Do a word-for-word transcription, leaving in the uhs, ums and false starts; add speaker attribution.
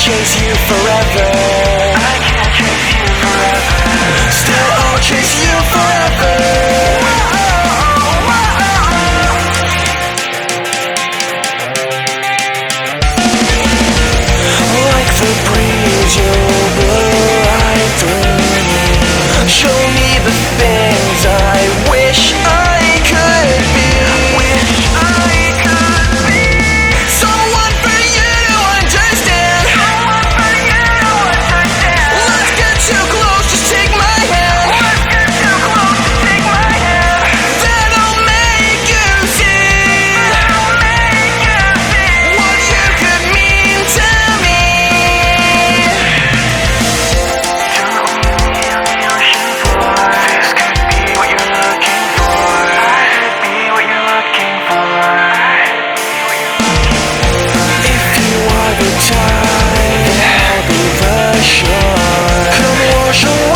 Speaker 1: chase you forever. I can't chase you forever. Still I'll chase you forever. Like the breeze you'll blow right through me. Show me the things I wish I could be. Wish I could be someone for you to understand. Someone for you to understand. Let's get too close, just take my hand. Let's get too close, just take my hand. That'll make you see. That'll make you see what you could mean to me. This could be what you're looking for. I could be what you're looking for. If you are the tide, I'll be the shore. Come wash away